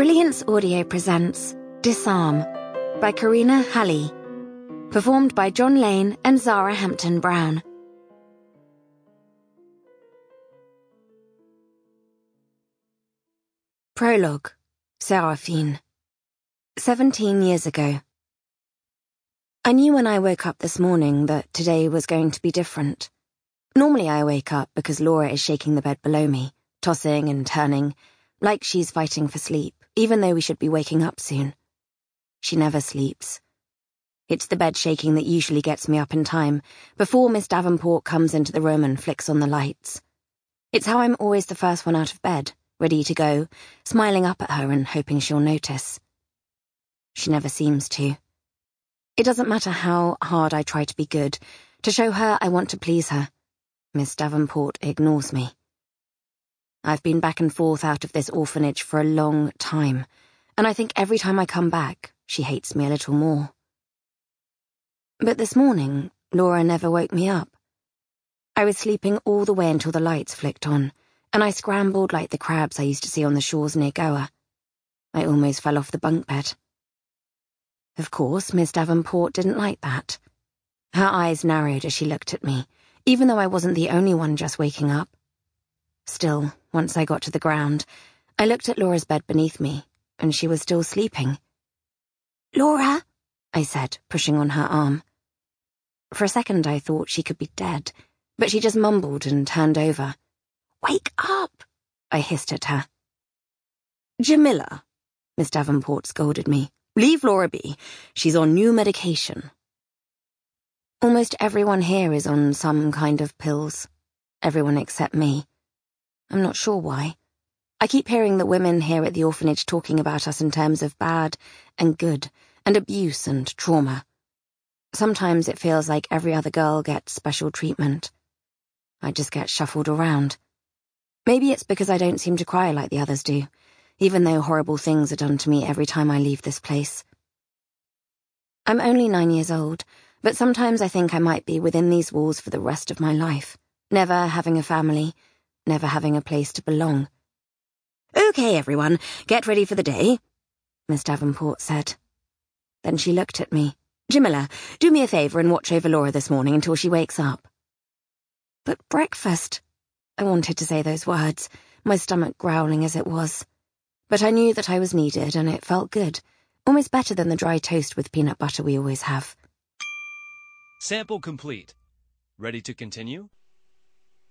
Brilliance Audio presents Disarm by Karina Halley, performed by John Lane and Zara Hampton Brown. Prologue. Seraphine. 17 years ago. I knew when I woke up this morning that today was going to be different. Normally I wake up because Laura is shaking the bed below me, tossing and turning, like she's fighting for sleep, even though we should be waking up soon. She never sleeps. It's the bed shaking that usually gets me up in time, before Miss Davenport comes into the room and flicks on the lights. It's how I'm always the first one out of bed, ready to go, smiling up at her and hoping she'll notice. She never seems to. It doesn't matter how hard I try to be good, to show her I want to please her. Miss Davenport ignores me. I've been back and forth out of this orphanage for a long time, and I think every time I come back, she hates me a little more. But this morning, Laura never woke me up. I was sleeping all the way until the lights flicked on, and I scrambled like the crabs I used to see on the shores near Goa. I almost fell off the bunk bed. Of course, Miss Davenport didn't like that. Her eyes narrowed as she looked at me, even though I wasn't the only one just waking up. Still, once I got to the ground, I looked at Laura's bed beneath me, and she was still sleeping. "Laura," I said, pushing on her arm. For a second I thought she could be dead, but she just mumbled and turned over. "Wake up," I hissed at her. "Jamila," Miss Davenport scolded me. "Leave Laura be. She's on new medication." Almost everyone here is on some kind of pills. Everyone except me. I'm not sure why. I keep hearing the women here at the orphanage talking about us in terms of bad and good, and abuse and trauma. Sometimes it feels like every other girl gets special treatment. I just get shuffled around. Maybe it's because I don't seem to cry like the others do, even though horrible things are done to me every time I leave this place. I'm only 9 years old, but sometimes I think I might be within these walls for the rest of my life, never having a family, never having a place to belong. "Okay, everyone, get ready for the day," Miss Davenport said. Then she looked at me. "Jamila, do me a favour and watch over Laura this morning until she wakes up." "But breakfast," I wanted to say those words, my stomach growling as it was. But I knew that I was needed and it felt good, almost better than the dry toast with peanut butter we always have. Sample complete. Ready to continue?